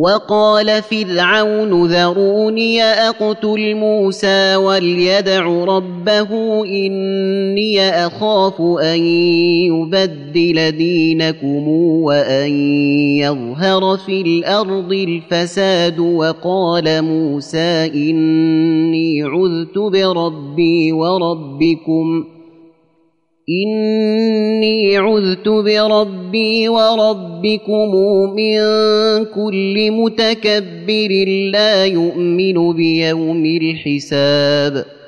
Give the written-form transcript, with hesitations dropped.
وقال فرعون ذروني أقتل موسى وليدع ربه إني أخاف أن يبدل دينكم وأن يظهر في الأرض الفساد. وقال موسى إني عذت بربي وربكم من كل متكبر لا يؤمن بيوم الحساب.